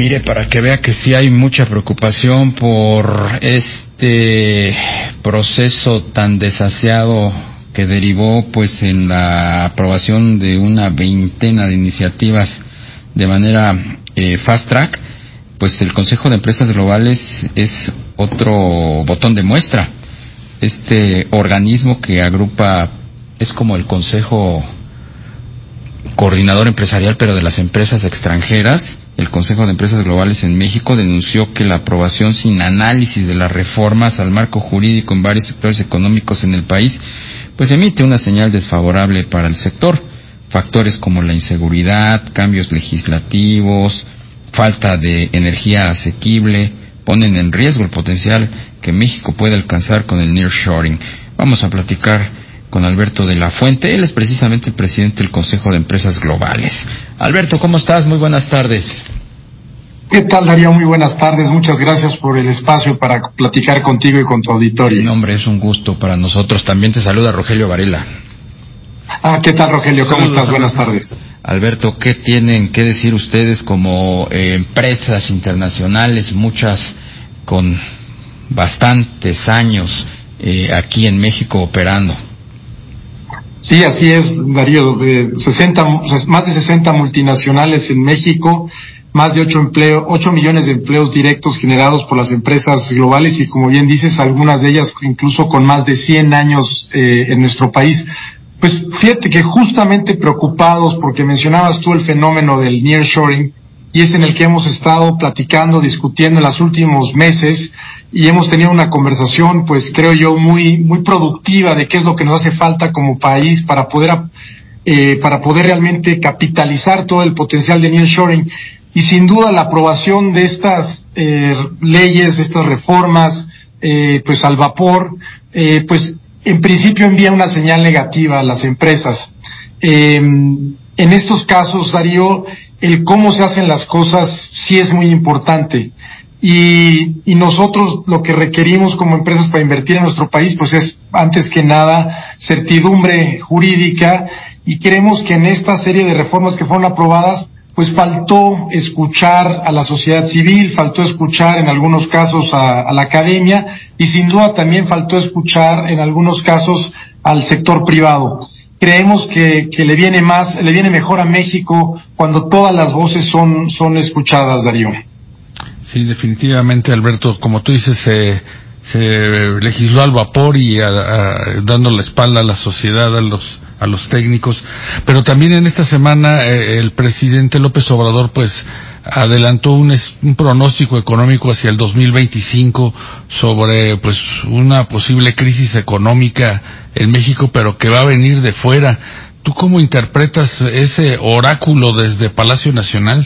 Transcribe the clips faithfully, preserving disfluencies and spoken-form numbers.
mire, para que vea que sí hay mucha preocupación por este proceso tan desaseado que derivó pues en la aprobación de una veintena de iniciativas de manera eh, fast track, pues el Consejo de Empresas Globales es otro botón de muestra. Este organismo que agrupa, es como el Consejo Coordinador Empresarial, pero de las empresas extranjeras. El Consejo de Empresas Globales en México denunció que la aprobación sin análisis de las reformas al marco jurídico en varios sectores económicos en el país, pues emite una señal desfavorable para el sector. Factores como la inseguridad, cambios legislativos, falta de energía asequible, ponen en riesgo el potencial que México puede alcanzar con el nearshoring. Vamos a platicar con Alberto de la Fuente. Él es precisamente el presidente del Consejo de Empresas Globales. Alberto, ¿cómo estás? Muy buenas tardes. ¿Qué tal, Darío? Muy buenas tardes. Muchas gracias por el espacio para platicar contigo y con tu auditorio. No, hombre, es un gusto para nosotros. También te saluda Rogelio Varela. Ah, ¿qué tal, Rogelio? ¿Cómo Saludos, estás? Buenas tardes. Alberto, ¿qué tienen que decir ustedes como eh, empresas internacionales, muchas con bastantes años eh, aquí en México operando? Sí, así es, Darío. Eh, sesenta, más de sesenta multinacionales en México, más de ocho empleo, ocho millones de empleos directos generados por las empresas globales y, como bien dices, algunas de ellas incluso con más de cien años eh, en nuestro país. Pues fíjate que justamente preocupados porque mencionabas tú el fenómeno del nearshoring, y es en el que hemos estado platicando, discutiendo en los últimos meses, y hemos tenido una conversación, pues creo yo, muy muy productiva de qué es lo que nos hace falta como país para poder eh, para poder realmente capitalizar todo el potencial de nearshoring. Y sin duda la aprobación de estas eh, leyes, de estas reformas, eh, pues al vapor, eh, pues en principio envía una señal negativa a las empresas. Eh, en estos casos, Darío, el cómo se hacen las cosas sí es muy importante. Y, y nosotros lo que requerimos como empresas para invertir en nuestro país, pues es, antes que nada, certidumbre jurídica, y creemos que en esta serie de reformas que fueron aprobadas, pues faltó escuchar a la sociedad civil, faltó escuchar en algunos casos a, a la academia, y sin duda también faltó escuchar en algunos casos al sector privado. Creemos que, que le viene más, le viene mejor a México cuando todas las voces son, son escuchadas, Darío. Sí, definitivamente, Alberto, como tú dices, se, se legisló al vapor y a, a, dando la espalda a la sociedad, a los a los técnicos, pero también en esta semana eh, el presidente López Obrador pues adelantó un, es, un pronóstico económico hacia el dos mil veinticinco sobre pues una posible crisis económica en México, pero que va a venir de fuera. ¿Tú cómo interpretas ese oráculo desde Palacio Nacional?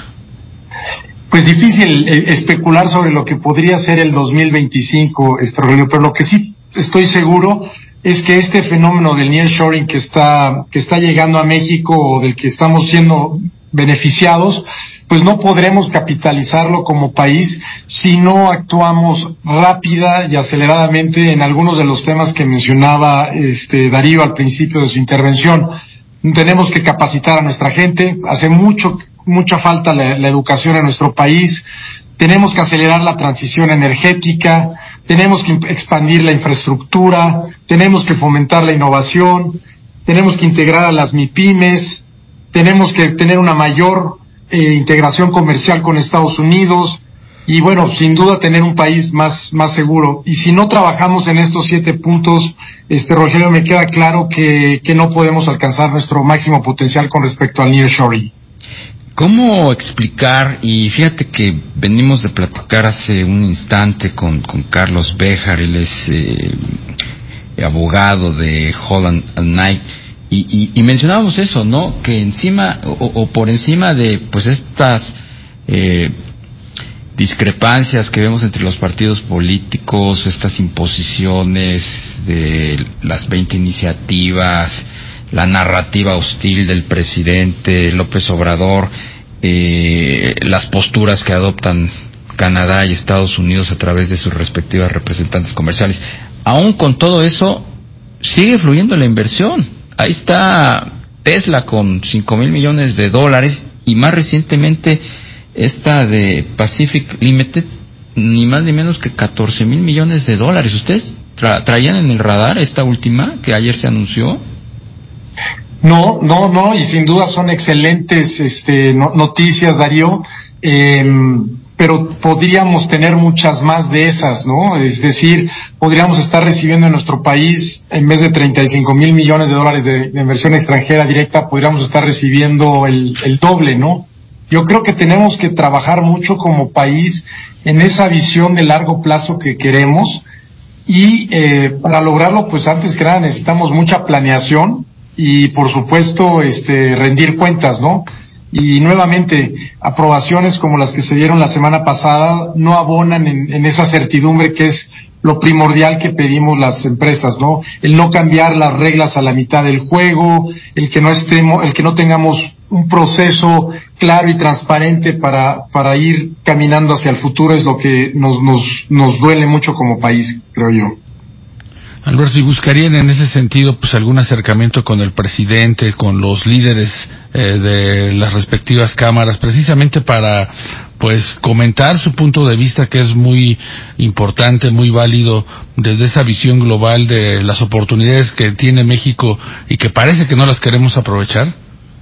Pues difícil eh, especular sobre lo que podría ser el dos mil veinticinco, Estrogolio, pero lo que sí estoy seguro es que este fenómeno del nearshoring que está que está llegando a México, o del que estamos siendo beneficiados, pues no podremos capitalizarlo como país si no actuamos rápida y aceleradamente en algunos de los temas que mencionaba este Darío al principio de su intervención. Tenemos que capacitar a nuestra gente, hace mucho mucha falta la, la educación en nuestro país. Tenemos que acelerar la transición energética, tenemos que expandir la infraestructura, tenemos que fomentar la innovación, tenemos que integrar a las MIPYMES, tenemos que tener una mayor eh, integración comercial con Estados Unidos y, bueno, sin duda tener un país más más seguro. Y si no trabajamos en estos siete puntos, este Rogelio, me queda claro que, que no podemos alcanzar nuestro máximo potencial con respecto al nearshoring. ¿Cómo explicar? Y fíjate que venimos de platicar hace un instante con, con Carlos Béjar, él es eh, abogado de Holland and Knight, y, y, y mencionábamos eso, ¿no? Que encima, o, o por encima de pues estas eh, discrepancias que vemos entre los partidos políticos, estas imposiciones de las veinte iniciativas, la narrativa hostil del presidente López Obrador, eh, las posturas que adoptan Canadá y Estados Unidos a través de sus respectivas representantes comerciales. Aún con todo eso, sigue fluyendo la inversión. Ahí está Tesla con cinco mil millones de dólares, y más recientemente esta de Pacific Limited, ni más ni menos que catorce mil millones de dólares. ¿Ustedes tra- traían en el radar esta última que ayer se anunció? No, no, no, y sin duda son excelentes este, no, noticias, Darío, eh, pero podríamos tener muchas más de esas, ¿no? Es decir, podríamos estar recibiendo en nuestro país, en vez de treinta y cinco mil millones de dólares de, de inversión extranjera directa, podríamos estar recibiendo el, el doble, ¿no? Yo creo que tenemos que trabajar mucho como país en esa visión de largo plazo que queremos, y eh, para lograrlo, pues antes que nada necesitamos mucha planeación y, por supuesto, este rendir cuentas, ¿no? Y nuevamente, aprobaciones como las que se dieron la semana pasada no abonan en, en esa certidumbre que es lo primordial que pedimos las empresas, ¿no? El no cambiar las reglas a la mitad del juego, el que no estemos, el que no tengamos un proceso claro y transparente para para ir caminando hacia el futuro es lo que nos nos nos duele mucho como país, creo yo. Alberto, ¿y buscarían en ese sentido pues algún acercamiento con el presidente, con los líderes eh, de las respectivas cámaras, precisamente para pues comentar su punto de vista, que es muy importante, muy válido, desde esa visión global de las oportunidades que tiene México y que parece que no las queremos aprovechar?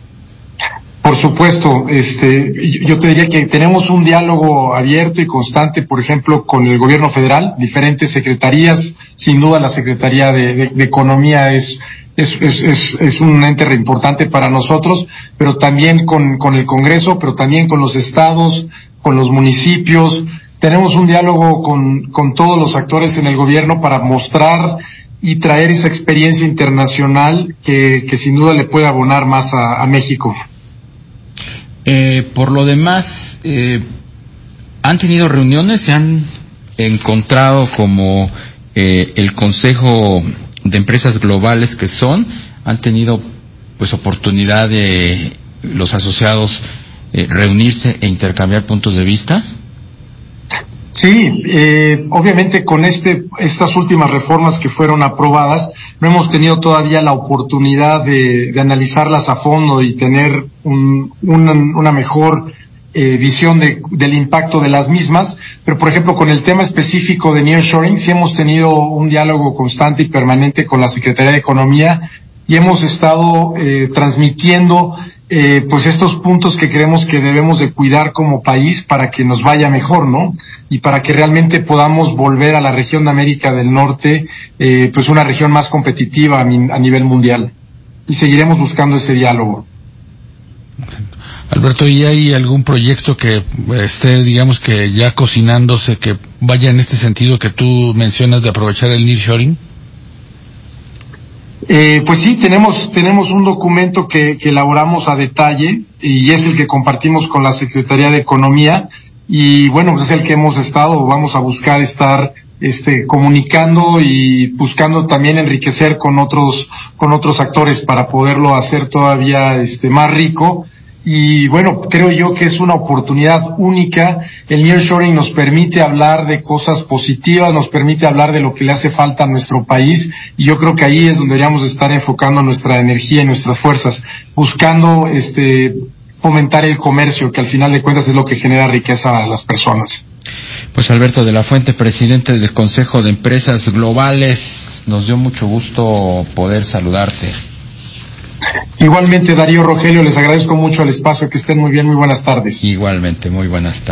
Por supuesto, este, yo te diría que tenemos un diálogo abierto y constante, por ejemplo, con el gobierno federal, diferentes secretarías. Sin duda, la Secretaría de, de, de Economía es, es, es, es, es un ente importante para nosotros, pero también con, con el Congreso, pero también con los estados, con los municipios. Tenemos un diálogo con, con todos los actores en el gobierno para mostrar y traer esa experiencia internacional que, que sin duda le puede abonar más a, a México. Eh, por lo demás, eh, ¿han tenido reuniones? ¿Se han encontrado como eh, el Consejo de Empresas Globales que son? ¿Han tenido pues oportunidad de los asociados eh, reunirse e intercambiar puntos de vista? Sí, eh, obviamente con este estas últimas reformas que fueron aprobadas, no hemos tenido todavía la oportunidad de, de analizarlas a fondo y tener un, una, una mejor eh, visión de, del impacto de las mismas, pero por ejemplo con el tema específico de nearshoring sí hemos tenido un diálogo constante y permanente con la Secretaría de Economía y hemos estado eh, transmitiendo Eh, pues estos puntos que creemos que debemos de cuidar como país para que nos vaya mejor, ¿no? Y para que realmente podamos volver a la región de América del Norte, eh, pues una región más competitiva a, a nivel mundial. Y seguiremos buscando ese diálogo. Alberto, ¿y hay algún proyecto que esté, digamos que ya cocinándose, que vaya en este sentido que tú mencionas de aprovechar el nearshoring? Eh, pues sí, tenemos tenemos un documento que, que elaboramos a detalle y es el que compartimos con la Secretaría de Economía y bueno, pues es el que hemos estado, vamos a buscar estar este comunicando y buscando también enriquecer con otros con otros actores para poderlo hacer todavía este más rico. Y bueno, creo yo que es una oportunidad única. El nearshoring nos permite hablar de cosas positivas, nos permite hablar de lo que le hace falta a nuestro país, y yo creo que ahí es donde deberíamos estar enfocando nuestra energía y nuestras fuerzas, buscando este fomentar el comercio, que al final de cuentas es lo que genera riqueza a las personas. Pues Alberto de la Fuente, presidente del Consejo de Empresas Globales, nos dio mucho gusto poder saludarte. Igualmente, Darío, Rogelio, les agradezco mucho el espacio, que estén muy bien, muy buenas tardes. Igualmente, muy buenas tardes.